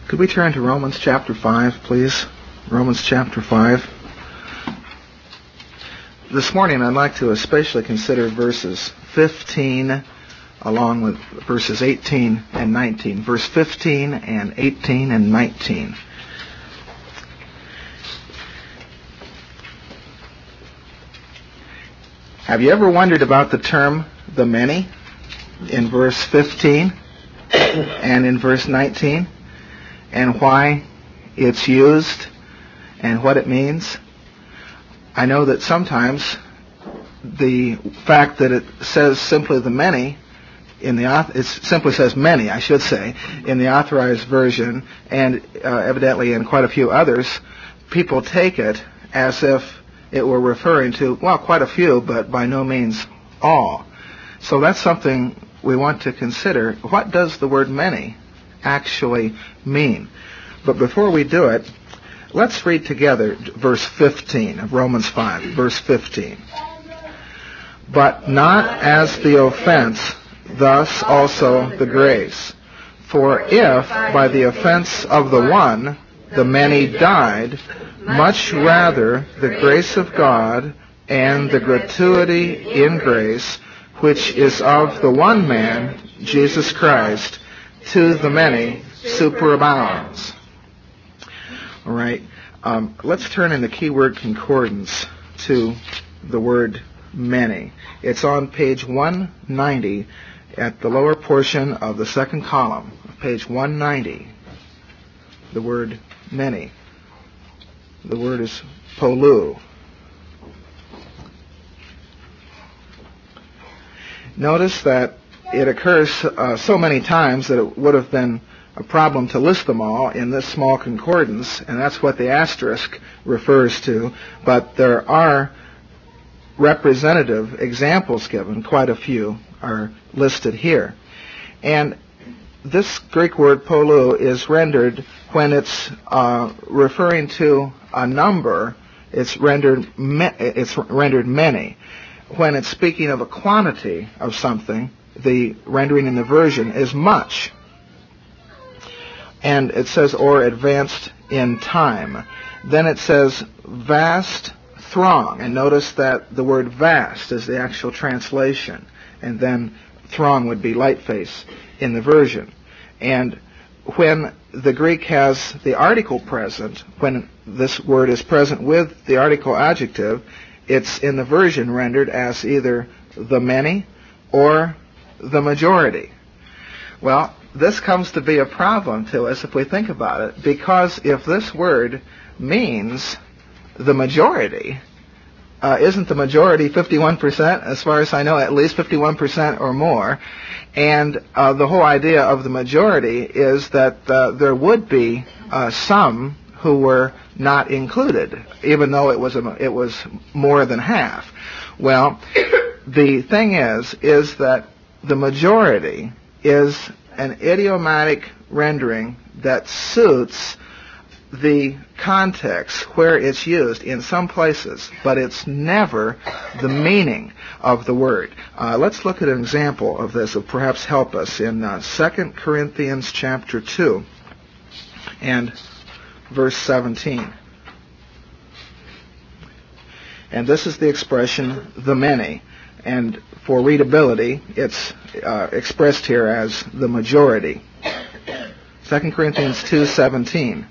Could we turn to Romans chapter 5, please? Romans chapter 5. This morning I'd like to especially consider verses 15 along with verses 18 and 19. Verse 15 and 18 and 19. Have you ever wondered about the term the many in verse 15 and in verse 19? And why it's used and what it means? I know that sometimes the fact that it says simply the many it simply says many, I should say, in the Authorized Version, and evidently in quite a few others, people take it as if it were referring to, well, quite a few, but by no means all. So that's something we want to consider. What does the word many actually mean? But before we do it, let's read together verse 15 of Romans 5, verse 15. But not as the offense, thus also the grace. For if by the offense of the one the many died, much rather the grace of God and the gratuity in grace, which is of the one man, Jesus Christ, to the many superabounds. All right. Let's turn in the keyword concordance to the word many. It's on page 190 at the lower portion of the second column, page 190. The word many. The word is polou. Notice that it occurs so many times that it would have been a problem to list them all in this small concordance, and that's what the asterisk refers to. But there are representative examples given. Quite a few are listed here. And this Greek word polou is rendered, when it's referring to a number, it's rendered many. When it's speaking of a quantity of something, the rendering in the version is much. And it says, or advanced in time. Then it says, vast throng. And notice that the word vast is the actual translation. And then throng would be light face in the version. And when the Greek has the article present, when this word is present with the article adjective, it's in the version rendered as either the many or the majority. Well, this comes to be a problem to us if we think about it, because if this word means the majority, isn't the majority 51%? As far as I know, at least 51% or more. And the whole idea of the majority is that there would be some who were not included, even though it was more than half. Well, the thing is that the majority is an idiomatic rendering that suits the context where it's used in some places, but it's never the meaning of the word. Let's look at an example of this that will perhaps help us in 2 Corinthians chapter 2 and verse 17. And this is the expression, the many. And for readability, it's expressed here as the majority. 2 Corinthians 2:17.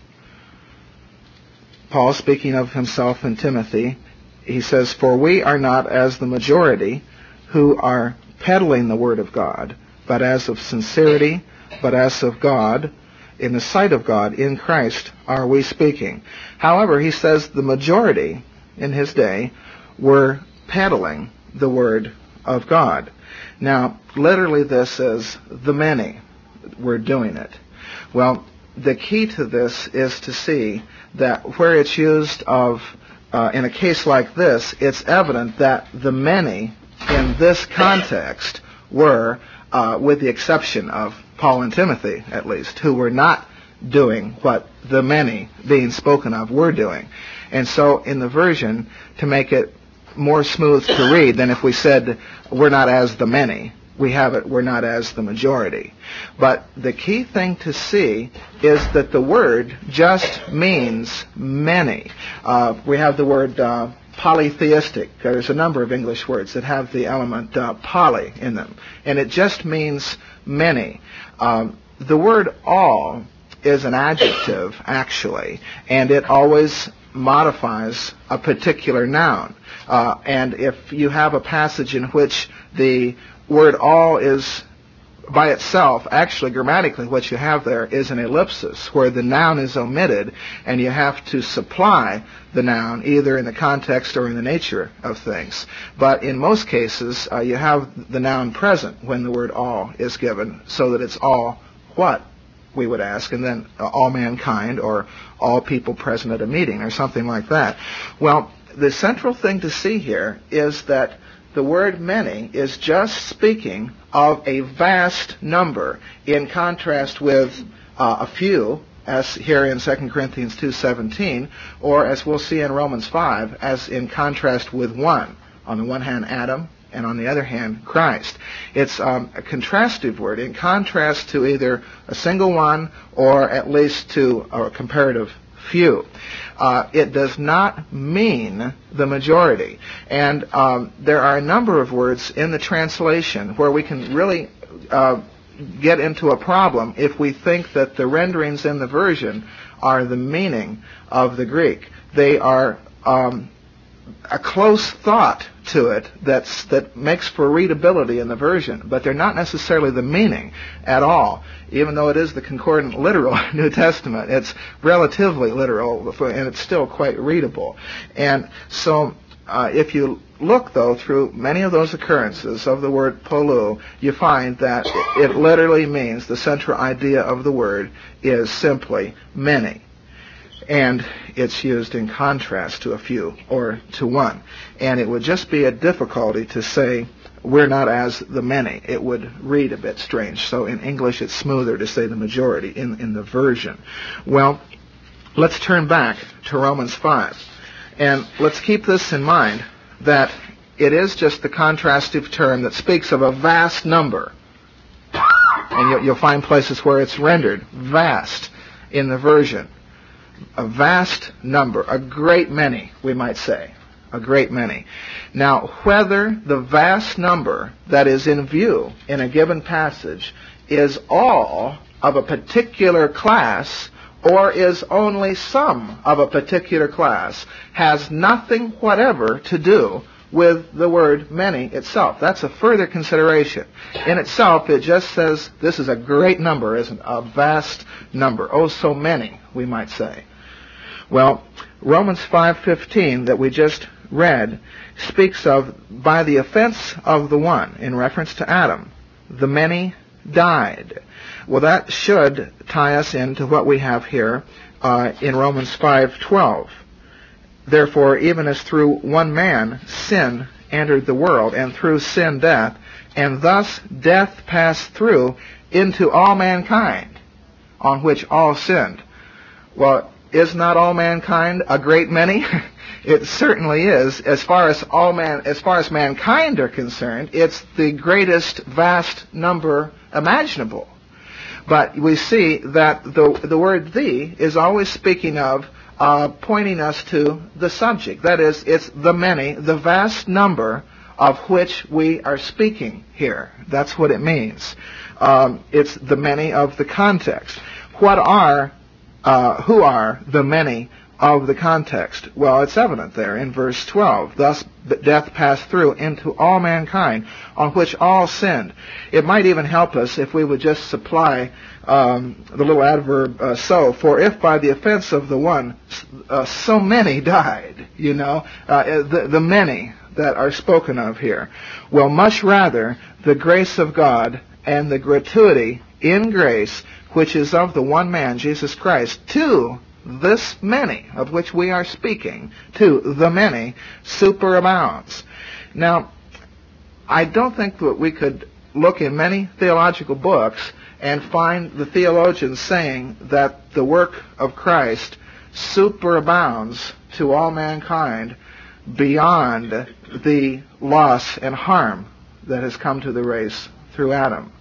Paul, speaking of himself and Timothy, he says, for we are not as the majority who are peddling the word of God, but as of sincerity, but as of God, in the sight of God, in Christ, are we speaking. However, he says the majority in his day were peddling the word of God. Now, literally this is the many were doing it. Well, the key to this is to see that where it's used in a case like this, it's evident that the many in this context were, with the exception of Paul and Timothy at least, who were not doing what the many being spoken of were doing. And so in the version, to make it more smooth to read than if we said we're not as the many, we're not as the majority. But the key thing to see is that the word just means many. We have the word polytheistic. There's a number of English words that have the element poly in them, and it just means many. The word all is an adjective, actually, and it always modifies a particular noun. And if you have a passage in which the word all is by itself, actually grammatically what you have there is an ellipsis where the noun is omitted and you have to supply the noun either in the context or in the nature of things. But in most cases you have the noun present when the word all is given, so that it's all what we would ask, and then all mankind or all people present at a meeting or something like that. Well, the central thing to see here is that the word many is just speaking of a vast number, in contrast with a few, as here in 2 Corinthians 2:17, or as we'll see in Romans 5, as in contrast with one. On the one hand, Adam, and on the other hand, Christ. It's a contrastive word, in contrast to either a single one or at least to a comparative few. It does not mean the majority. And there are a number of words in the translation where we can really get into a problem if we think that the renderings in the version are the meaning of the Greek. They are a close thought to it that makes for readability in the version, but they're not necessarily the meaning at all. Even though it is the concordant literal New Testament, it's relatively literal, and it's still quite readable. And so if you look, though, through many of those occurrences of the word polou, you find that it literally means, the central idea of the word is simply many. And it's used in contrast to a few or to one. And it would just be a difficulty to say we're not as the many. It would read a bit strange. So in English it's smoother to say the majority in the version. Well, let's turn back to Romans 5. And let's keep this in mind, that it is just the contrastive term that speaks of a vast number. And you'll find places where it's rendered vast in the version. A vast number, a great many, we might say. A great many. Now, whether the vast number that is in view in a given passage is all of a particular class or is only some of a particular class has nothing whatever to do with the word many itself. That's a further consideration. In itself, it just says this is a great number, isn't it? A vast number. Oh, so many, we might say. Well, Romans 5:15 that we just read speaks of, by the offense of the one, in reference to Adam, the many died. Well, that should tie us into what we have here in Romans 5:12. Therefore, even as through one man sin entered the world, and through sin death, and thus death passed through into all mankind, on which all sinned. Well, is not all mankind a great many? It certainly is. As far as mankind are concerned, it's the greatest vast number imaginable. But we see that the word "the" is always speaking of pointing us to the subject. That is, it's the many, the vast number of which we are speaking here. That's what it means. It's the many of the context. Who are the many of the context? Well, it's evident there in verse 12. Thus death passed through into all mankind, on which all sinned. It might even help us if we would just supply the little adverb so. For if by the offense of the one, so many died, the many that are spoken of here. Well, much rather, the grace of God and the gratuity in grace, which is of the one man, Jesus Christ, to this many of which we are speaking, to the many, superabounds. Now, I don't think that we could look in many theological books and find the theologians saying that the work of Christ superabounds to all mankind beyond the loss and harm that has come to the race through Adam.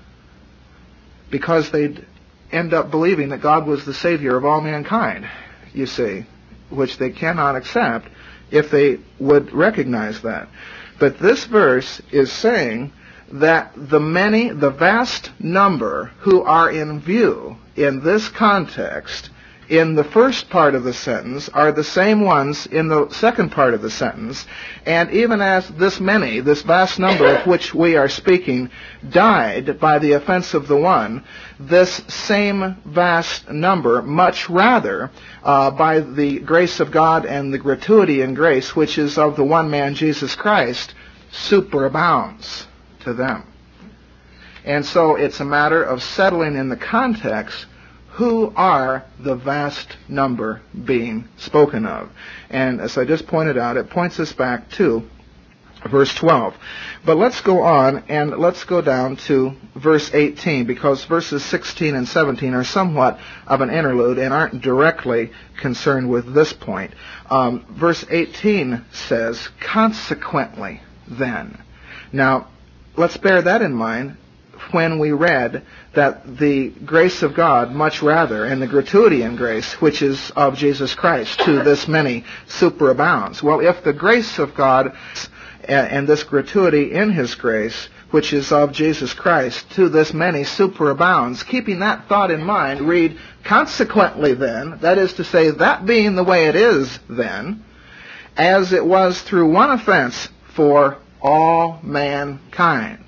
Because they'd end up believing that God was the Savior of all mankind, you see, which they cannot accept if they would recognize that. But this verse is saying that the many, the vast number who are in view in this context in the first part of the sentence are the same ones in the second part of the sentence. And even as this many, this vast number of which we are speaking, died by the offense of the one, this same vast number, much rather, by the grace of God and the gratuity in grace, which is of the one man, Jesus Christ, superabounds to them. And so it's a matter of settling in the context who are the vast number being spoken of. And as I just pointed out, it points us back to verse 12. But let's go on and let's go down to verse 18, because verses 16 and 17 are somewhat of an interlude and aren't directly concerned with this point. Verse 18 says, consequently then. Now, let's bear that in mind when we read that the grace of God, much rather, and the gratuity in grace, which is of Jesus Christ, to this many superabounds. Well, if the grace of God and this gratuity in His grace, which is of Jesus Christ, to this many superabounds, keeping that thought in mind, read, consequently then, that is to say, that being the way it is then, as it was through one offense for all mankind,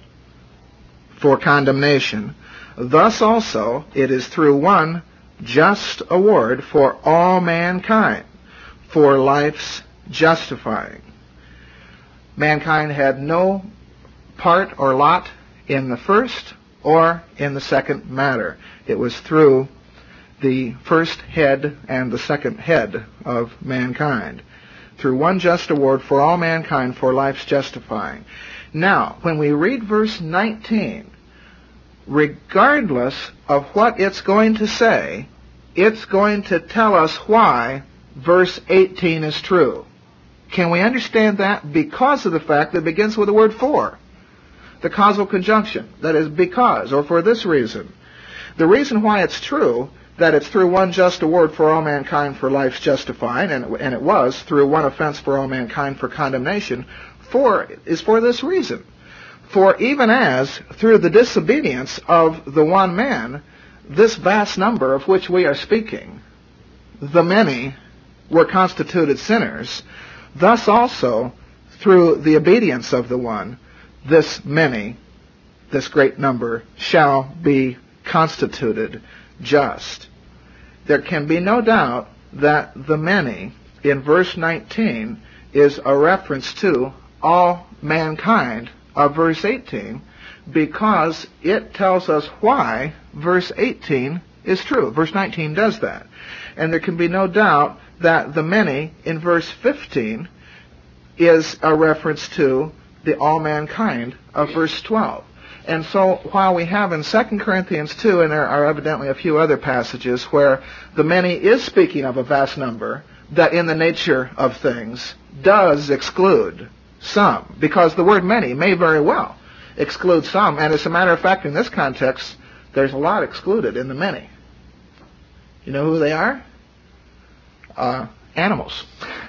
for condemnation, thus also it is through one just award for all mankind, for life's justifying. Mankind had no part or lot in the first or in the second matter. It was through the first head and the second head of mankind, through one just award for all mankind, for life's justifying. Now, when we read verse 19, regardless of what it's going to say, it's going to tell us why verse 18 is true. Can we understand that? Because of the fact that it begins with the word for. The causal conjunction. That is, because, or for this reason. The reason why it's true, that it's through one just award for all mankind for life's justifying, and it was through one offense for all mankind for condemnation, is for this reason. For even as, through the disobedience of the one man, this vast number of which we are speaking, the many, were constituted sinners, thus also, through the obedience of the one, this many, this great number, shall be constituted just. There can be no doubt that the many, in verse 19, is a reference to all mankind of verse 18, because it tells us why verse 18 is true. Verse 19 does that. And there can be no doubt that the many in verse 15 is a reference to the all mankind of verse 12. And so while we have in 2 Corinthians 2, and there are evidently a few other passages where the many is speaking of a vast number that in the nature of things does exclude some, because the word many may very well exclude some. And as a matter of fact, in this context, there's a lot excluded in the many. You know who they are? Animals.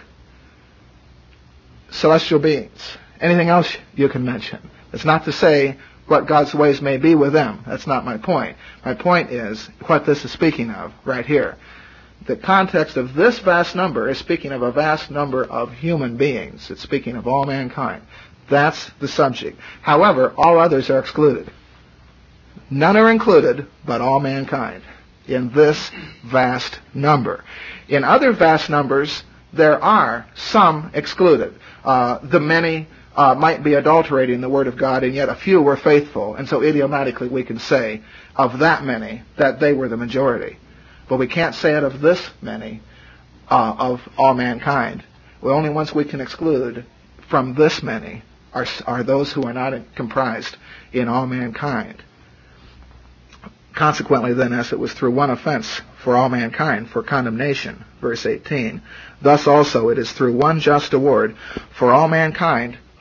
Celestial beings. Anything else you can mention. It's not to say what God's ways may be with them. That's not my point. My point is what this is speaking of right here. The context of this vast number is speaking of a vast number of human beings. It's speaking of all mankind. That's the subject. However, all others are excluded. None are included, but all mankind in this vast number. In other vast numbers, there are some excluded. The many might be adulterating the Word of God, and yet a few were faithful. And so idiomatically we can say of that many that they were the majority. But we can't say it of this many, of all mankind. The only ones we can exclude from this many are those who are not comprised in all mankind. Consequently, then, as it was through one offense for all mankind, for condemnation, verse 18, thus also it is through one just award for all mankind,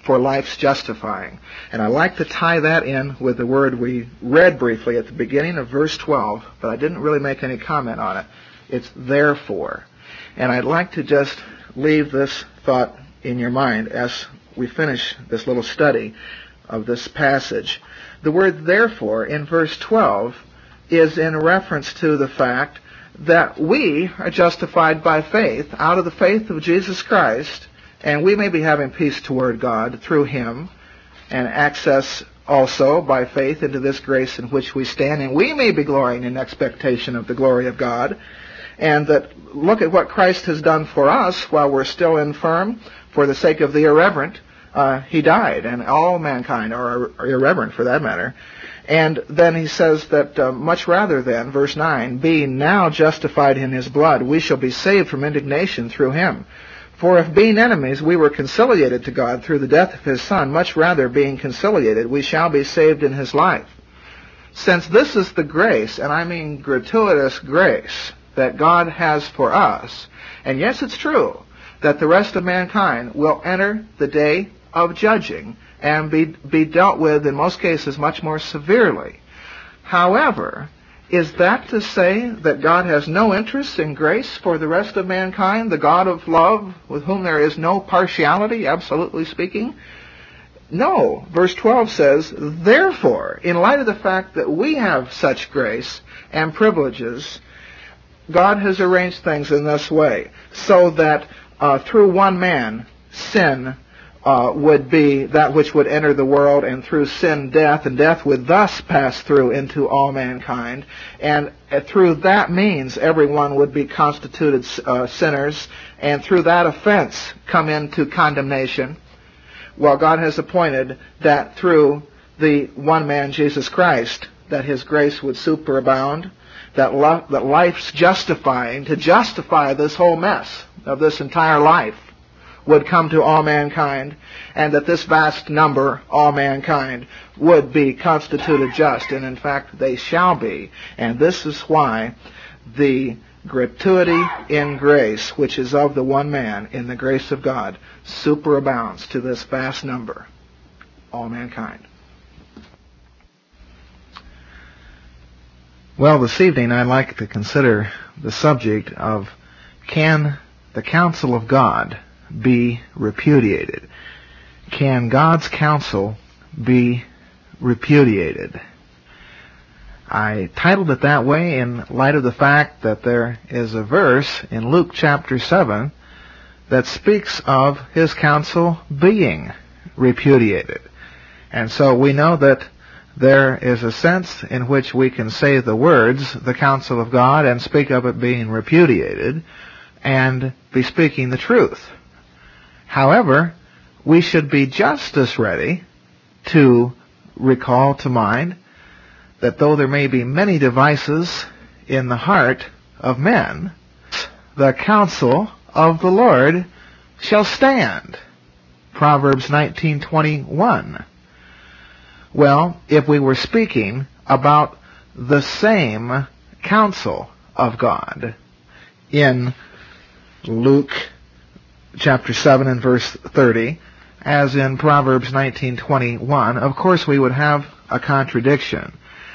for life's justifying. And I like to tie that in with the word we read briefly at the beginning of verse 12, but I didn't really make any comment on it. It's therefore. And I'd like to just leave this thought in your mind as we finish this little study of this passage. The word therefore in verse 12 is in reference to the fact that we are justified by faith, out of the faith of Jesus Christ, and we may be having peace toward God through Him, and access also by faith into this grace in which we stand, and we may be glorying in expectation of the glory of God, and that look at what Christ has done for us while we're still infirm. For the sake of the irreverent, He died, and all mankind are irreverent for that matter. And then he says that much rather than, verse 9, being now justified in His blood, we shall be saved from indignation through Him. For if being enemies we were conciliated to God through the death of His Son, much rather being conciliated we shall be saved in His life. Since this is the grace, and I mean gratuitous grace, that God has for us, and yes, it's true that the rest of mankind will enter the day of judging and be dealt with in most cases much more severely. However, is that to say that God has no interest in grace for the rest of mankind, the God of love with whom there is no partiality, absolutely speaking? No. Verse 12 says, therefore, in light of the fact that we have such grace and privileges, God has arranged things in this way, so that through one man, sin would be that which would enter the world, and through sin, death, and death would thus pass through into all mankind. And through that means, everyone would be constituted sinners, and through that offense come into condemnation. Well, God has appointed that through the one man, Jesus Christ, that His grace would superabound, that life's justifying, to justify this whole mess of this entire life, would come to all mankind, and that this vast number, all mankind, would be constituted just, and in fact they shall be. And this is why the gratuity in grace, which is of the one man in the grace of God, superabounds to this vast number, all mankind. Well, this evening I'd like to consider the subject of, can the counsel of God be repudiated? Can God's counsel be repudiated? I titled it that way in light of the fact that there is a verse in Luke chapter 7 that speaks of His counsel being repudiated. And so we know that there is a sense in which we can say the words, the counsel of God, and speak of it being repudiated, and be speaking the truth. However, we should be just as ready to recall to mind that though there may be many devices in the heart of men, the counsel of the Lord shall stand. Proverbs 19:21. Well, if we were speaking about the same counsel of God in Luke chapter 7 and verse 30, as in Proverbs 19:21, of course we would have a contradiction.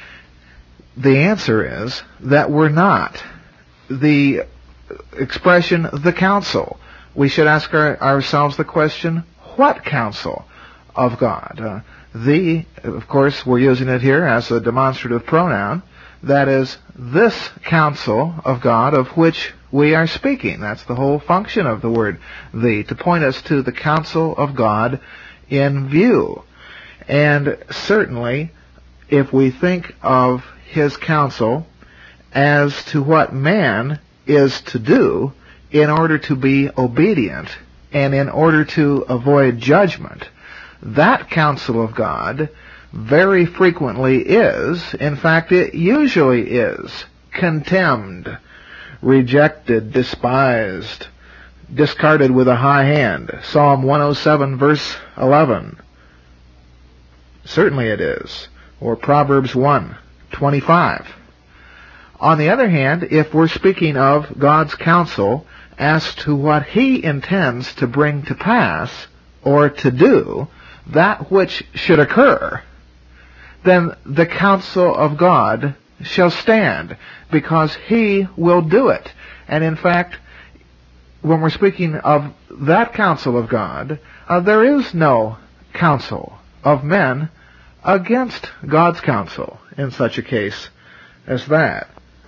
The answer is that we're not. The expression, the counsel, we should ask ourselves the question, what counsel of God? Of course, we're using it here as a demonstrative pronoun. That is, this counsel of God of which we are speaking. That's the whole function of the word the, to point us to the counsel of God in view. And certainly, if we think of His counsel as to what man is to do in order to be obedient and in order to avoid judgment, that counsel of God very frequently is, in fact it usually is, contemned, rejected, despised, discarded with a high hand. Psalm 107 verse 11. Certainly it is. Or Proverbs 1:25. On the other hand, if we're speaking of God's counsel as to what He intends to bring to pass or to do, that which should occur, then the counsel of God shall stand, because he will do it. And in fact, when we're speaking of that counsel of God, there is no counsel of men against God's counsel in such a case as that.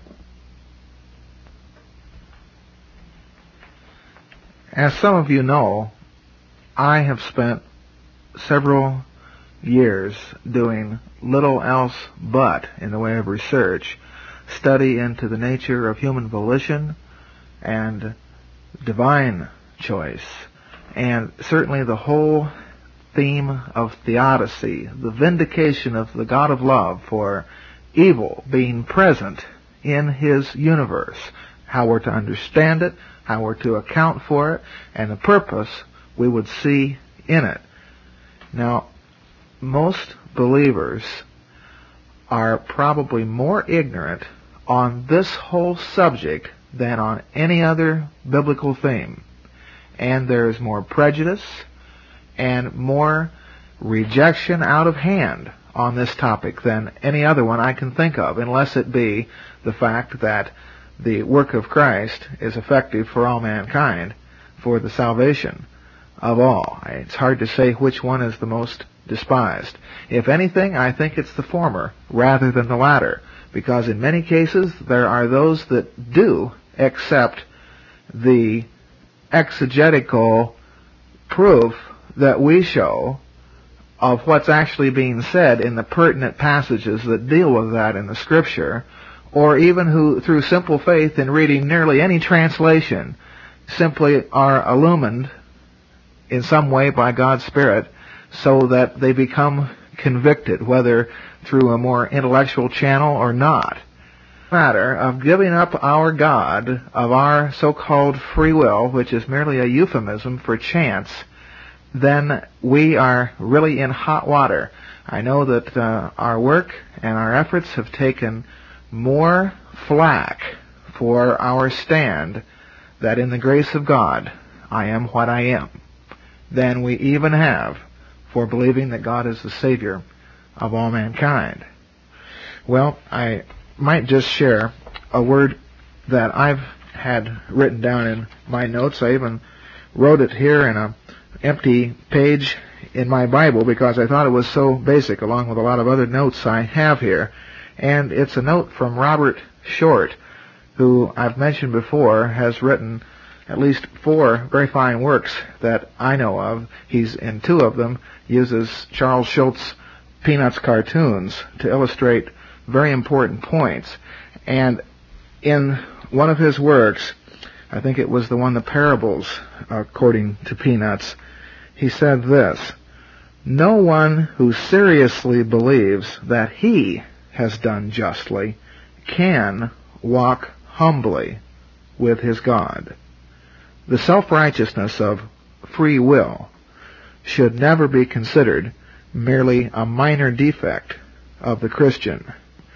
As some of you know, I have spent several years doing little else but, in the way of research, study into the nature of human volition and divine choice, and certainly the whole theme of theodicy, the vindication of the God of love for evil being present in his universe, how we're to understand it, how we're to account for it, and the purpose we would see in it. Now, most believers are probably more ignorant on this whole subject than on any other biblical theme. And there's more prejudice and more rejection out of hand on this topic than any other one I can think of, unless it be the fact that the work of Christ is effective for all mankind for the salvation of all. It's hard to say which one is the most despised. If anything, I think it's the former rather than the latter, because in many cases there are those that do accept the exegetical proof that we show of what's actually being said in the pertinent passages that deal with that in the Scripture, or even who, through simple faith in reading nearly any translation, simply are illumined in some way by God's Spirit so that they become convicted, whether through a more intellectual channel or not. Matter of giving up our God, of our so-called free will, which is merely a euphemism for chance, then we are really in hot water. I know that our work and our efforts have taken more flack for our stand that in the grace of God I am what I am than we even have for believing that God is the Savior of all mankind. Well, I might just share a word that I've had written down in my notes. I even wrote it here in an empty page in my Bible because I thought it was so basic, along with a lot of other notes I have here. And it's a note from Robert Short, who I've mentioned before has written at least 4 very fine works that I know of. He's, in 2 of them, uses Charles Schulz Peanuts cartoons to illustrate very important points. And in one of his works, I think it was the one, The Parables, according to Peanuts, he said this: "No one who seriously believes that he has done justly can walk humbly with his God. The self-righteousness of free will should never be considered merely a minor defect of the Christian."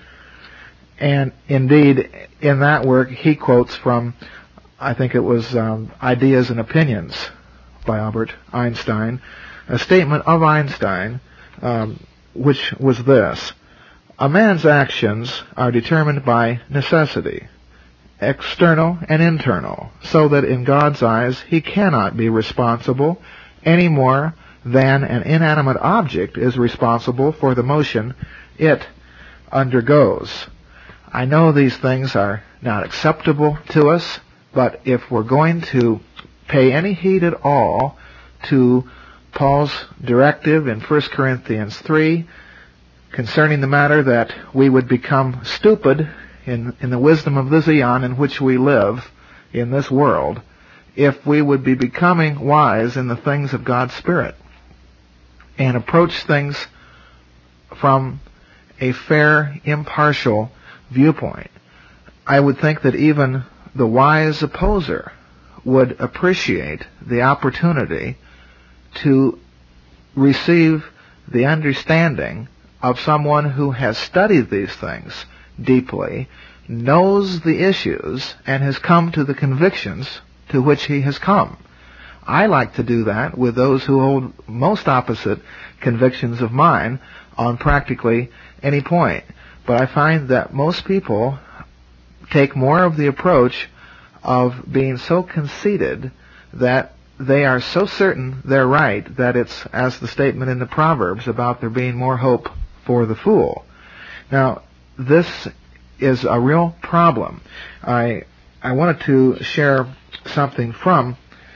And indeed, in that work, he quotes from, I think it was Ideas and Opinions by Albert Einstein, a statement of Einstein, which was this: "A man's actions are determined by necessity, external and internal, so that in God's eyes he cannot be responsible any more than an inanimate object is responsible for the motion it undergoes." I know these things are not acceptable to us, but if we're going to pay any heed at all to Paul's directive in 1 Corinthians 3 concerning the matter that we would become stupid in the wisdom of this eon in which we live in this world, if we would be becoming wise in the things of God's Spirit and approach things from a fair, impartial viewpoint, I would think that even the wise opposer would appreciate the opportunity to receive the understanding of someone who has studied these things deeply, knows the issues, and has come to the convictions to which he has come. I like to do that with those who hold most opposite convictions of mine on practically any point. But I find that most people take more of the approach of being so conceited that they are so certain they're right that it's, as the statement in the Proverbs, about there being more hope for the fool. Now, this is a real problem. I wanted to share something from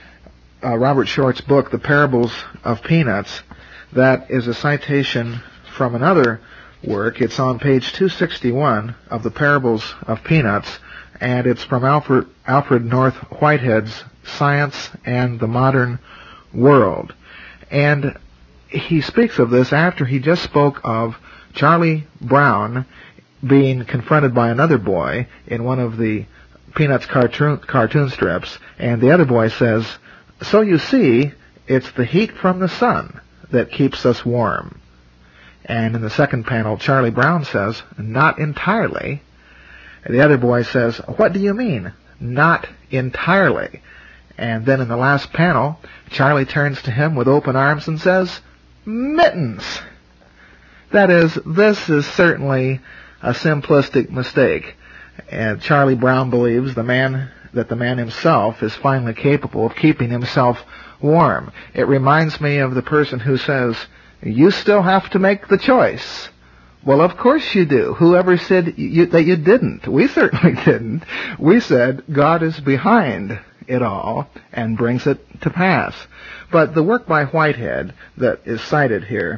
Robert Short's book, The Parables of Peanuts. That is a citation from another work. It's on page 261 of The Parables of Peanuts, and it's from Alfred North Whitehead's Science and the Modern World. And he speaks of this after he just spoke of Charlie Brown being confronted by another boy in one of the Peanuts cartoon strips, and the other boy says, "So you see, it's the heat from the sun that keeps us warm." And in the second panel, Charlie Brown says, "Not entirely." And the other boy says, "What do you mean, not entirely?" And then in the last panel, Charlie turns to him with open arms and says, "Mittens." That is, this is certainly a simplistic mistake. And Charlie Brown believes that the man himself is finally capable of keeping himself warm. It reminds me of the person who says, "You still have to make the choice." Well, of course you do. Whoever said that you didn't? We certainly didn't. We said God is behind it all and brings it to pass. But the work by Whitehead that is cited here,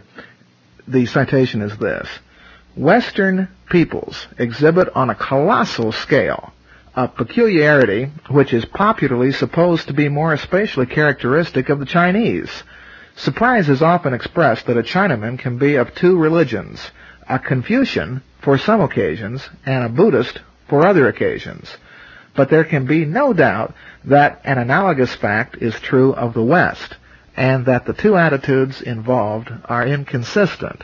the citation is this: Western peoples exhibit on a colossal scale a peculiarity which is popularly supposed to be more especially characteristic of the Chinese. Surprise is often expressed that a Chinaman can be of two religions, a Confucian for some occasions and a Buddhist for other occasions. But there can be no doubt that an analogous fact is true of the West, and that the two attitudes involved are inconsistent.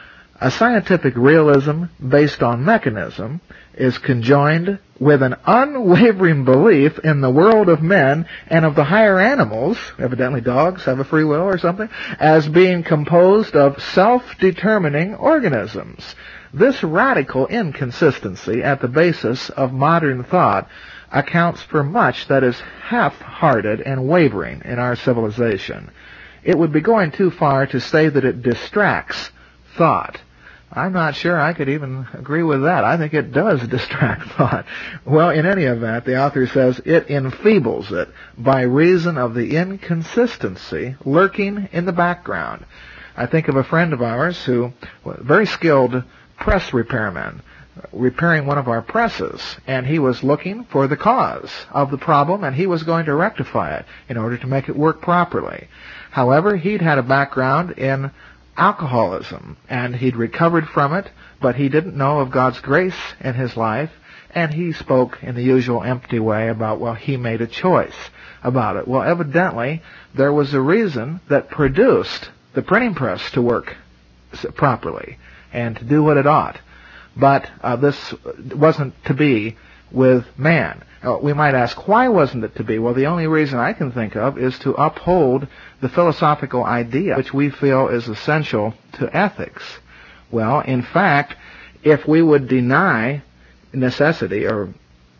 A scientific realism based on mechanism is conjoined with an unwavering belief in the world of men and of the higher animals, evidently dogs have a free will or something, as being composed of self-determining organisms. This radical inconsistency at the basis of modern thought accounts for much that is half-hearted and wavering in our civilization. It would be going too far to say that it distracts thought. I'm not sure I could even agree with that. I think it does distract thought. Well, in any event, the author says it enfeebles it by reason of the inconsistency lurking in the background. I think of a friend of ours who was a very skilled press repairman, repairing one of our presses, and he was looking for the cause of the problem, and he was going to rectify it in order to make it work properly. However, he'd had a background in alcoholism, and he'd recovered from it, but he didn't know of God's grace in his life, and he spoke in the usual empty way about, well, he made a choice about it. Well, evidently, there was a reason that produced the printing press to work properly and to do what it ought. But this wasn't to be with man. We might ask, why wasn't it to be? Well, the only reason I can think of is to uphold the philosophical idea which we feel is essential to ethics. Well, in fact, if we would deny necessity, or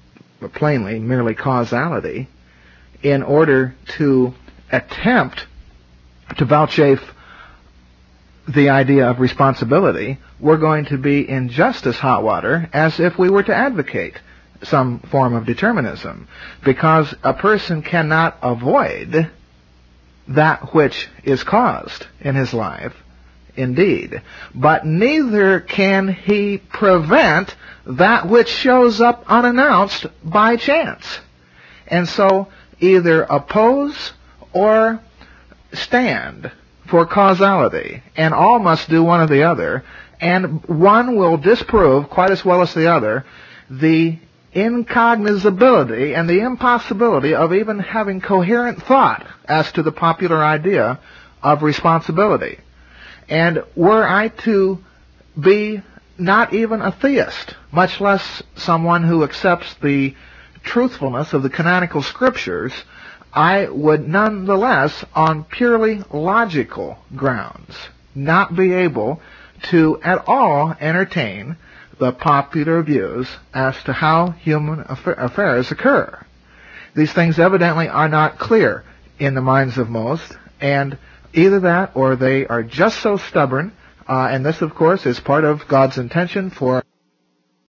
plainly merely causality, in order to attempt to vouchsafe the idea of responsibility, we're going to be in just as hot water as if we were to advocate some form of determinism, because a person cannot avoid that which is caused in his life, indeed, but neither can he prevent that which shows up unannounced by chance. And so either oppose or stand for causality, and all must do one or the other, and one will disprove quite as well as the other the incognizability and the impossibility of even having coherent thought as to the popular idea of responsibility. And were I to be not even a theist, much less someone who accepts the truthfulness of the canonical scriptures, I would nonetheless, on purely logical grounds, not be able to at all entertain the popular views as to how human affairs occur. These things evidently are not clear in the minds of most, and either that or they are just so stubborn, and this, of course, is part of God's intention for